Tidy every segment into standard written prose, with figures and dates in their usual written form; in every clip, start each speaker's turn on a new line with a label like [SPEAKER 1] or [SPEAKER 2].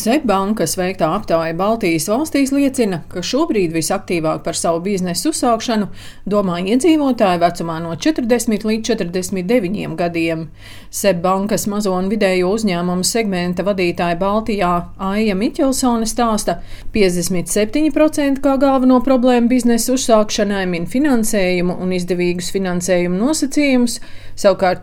[SPEAKER 1] SEB bankas veiktā aptauja Baltijas valstīs liecina, ka šobrīd visaktīvāk par savu biznesu uzsākšanu domā iedzīvotāji vecumā no 40 līdz 49 gadiem. SEB bankas mazo un vidējo uzņēmumu segmenta vadītāja Baltijā Aija Miķelsone stāsta, 57% kā galveno problēmu biznesa uzsākšanai min finansējumu un izdevīgus finansējumu nosacījumus, savukārt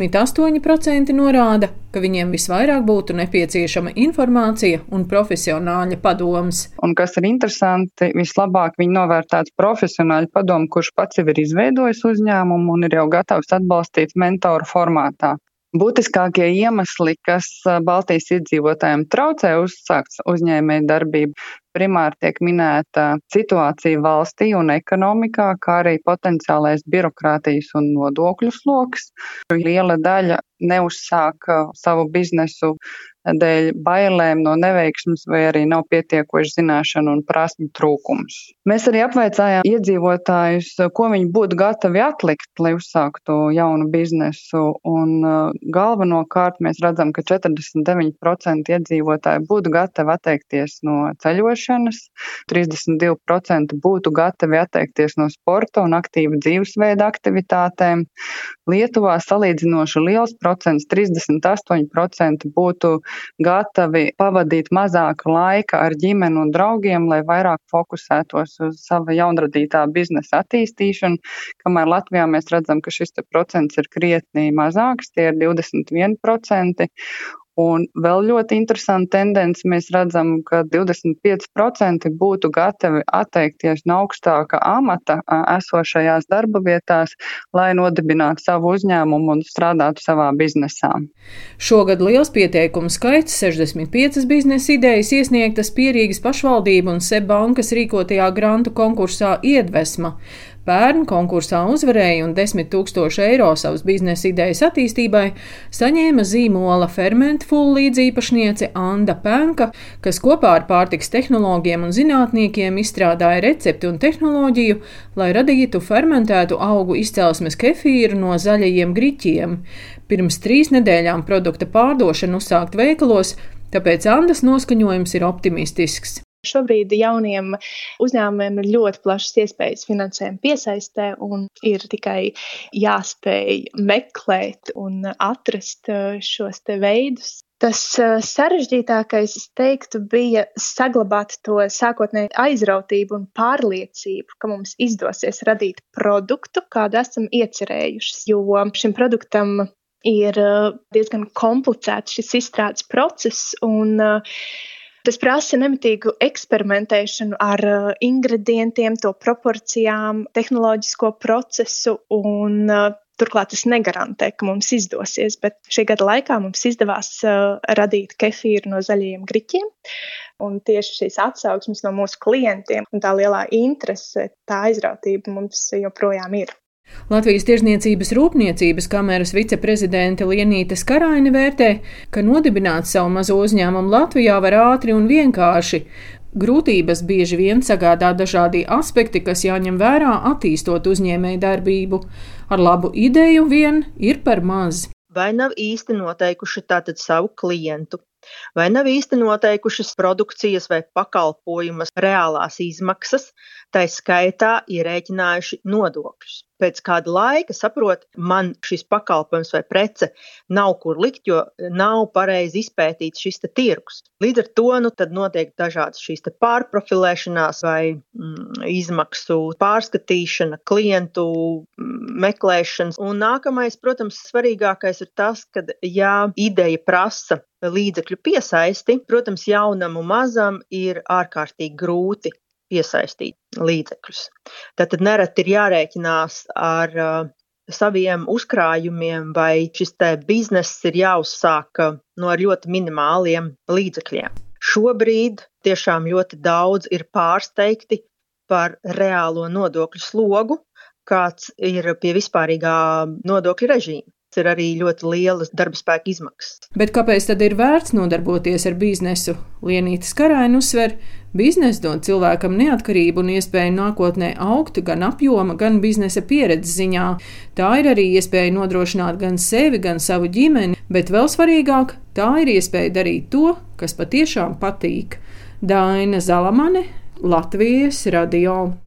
[SPEAKER 1] 38% norāda, ka viņiem visvairāk būtu nepieciešama informācija un profesionāļa padoms.
[SPEAKER 2] Un kas ir interesanti, vislabāk viņi novērtēts profesionāļu padomu, kurš pats jau ir izveidojis uzņēmumu un ir jau gatavs atbalstīt mentoru formātā. Būtiskākie iemesli, kas Baltijas iedzīvotājiem traucē uzsākt uzņēmēju darbību, primāri tiek minēta situācija valstī un ekonomikā, kā arī potenciālais birokrātijas un nodokļu sloks. Liela daļa neuzsāk savu biznesu dēļ bailēm no neveiksmes vai arī nav pietiekoši zināšanu un prasmu trūkums. Mēs arī apvaicājām iedzīvotājus, ko viņi būtu gatavi atlikt, lai uzsāktu jaunu biznesu, un galvenokārt mēs redzam, ka 49% iedzīvotāji būtu gatavi atteikties no ceļošanas, 32% būtu gatavi atteikties no sporta un aktīva dzīvesveida aktivitātēm. Lietuvā salīdzinoši liels procents, 38% būtu gatavi pavadīt mazāk laika ar ģimeni un draugiem, lai vairāk fokusētos uz sava jaunradītā biznesa attīstīšanu, kamēr Latvijā mēs redzam, ka šis procents ir krietni mazāks, tie ir 21%. Un vēl ļoti interesanta tendence, mēs redzam, ka 25% būtu gatavi atteikties no augstāka amata esošajās darba vietās, lai nodibinātu savu uzņēmumu un strādātu savā biznesā.
[SPEAKER 1] Šogad liels pieteikumu skaits, 65 biznesa idejas iesniegtas Pierīgas pašvaldību un SEB bankas rīkotajā grantu konkursā Iedvesma. Pērn konkursā uzvarēja un 10 000 eiro savas biznesa idejas attīstībai saņēma zīmola Fermentful līdzīpašniece Anda Penka, kas kopā ar pārtikas tehnoloģiem un zinātniekiem izstrādāja recepti un tehnoloģiju, lai radītu fermentētu augu izcelsmes kefīru no zaļajiem griķiem. Pirms 3 nedēļām produkta pārdošana uzsākt veikalos, tāpēc Andas noskaņojums ir optimistisks.
[SPEAKER 3] Šobrīd jauniem uzņēmumiem ir ļoti plašas iespējas finansējuma piesaistē un ir tikai jāspēj meklēt un atrast šos te veidus. Tas sarežģītākais, es teiktu, bija saglabāt to sākotnēju aizrautību un pārliecību, ka mums izdosies radīt produktu, kādu esam iecerējuši, jo šim produktam ir diezgan komplicēts šis izstrādes process un tas prasa nemitīgu eksperimentēšanu ar ingredientiem, to proporcijām, tehnoloģisko procesu un turklāt tas negarantē, ka mums izdosies, bet šī gada laikā mums izdevās radīt kefīru no zaļajiem griķiem. Un tieši šīs atsauksmes no mūsu klientiem un tā lielā interese, tā aizrautība mums joprojām ir.
[SPEAKER 1] Latvijas Tirzniecības rūpniecības kameras viceprezidente Lienīte Skaraine vērtē, ka nodibināt savu mazo uzņēmumu Latvijā var ātri un vienkārši. Grūtības bieži vien sagādā dažādi aspekti, kas jāņem vērā attīstot uzņēmēju darbību. Ar labu ideju vien ir par maz.
[SPEAKER 4] Vai nav īsti noteikuši tātad savu klientu? Vai nav īsti noteikušas produkcijas vai pakalpojumas reālās izmaksas, tai skaitā ierēķinājuši nodokļus? Pēc kāda laika saprot, man šis pakalpojums vai prece nav kur likt, jo nav pareizi izpētīts šis te tirgus. Līdz ar to tad notiek dažādas šīs te pārprofilēšanās vai izmaksu pārskatīšana, klientu meklēšanas. Un nākamais, protams, svarīgākais ir tas, kad ja ideja prasa līdzekļu piesaisti, protams, jaunam un mazam ir ārkārtīgi grūti piesaistīt līdzekļus. Tātad nereti ir jārēķinās ar saviem uzkrājumiem vai šis te bizness ir jāuzsāk ar ļoti minimāliem līdzekļiem. Šobrīd tiešām ļoti daudz ir pārsteigti par reālo nodokļu slogu, kāds ir pie vispārīgā nodokļu režīma. ir arī ļoti lielas darba spēka izmaksas.
[SPEAKER 1] Bet kāpēc tad ir vērts nodarboties ar biznesu? Lienīte Skaraina uzsver, bizness dod cilvēkam neatkarību un iespēju nākotnē augt gan apjoma, gan biznesa pieredzes ziņā. Tā ir arī iespēja nodrošināt gan sevi, gan savu ģimeni, bet vēl svarīgāk, tā ir iespēja darīt to, kas patiešām patīk. Daina Zalamane, Latvijas radio.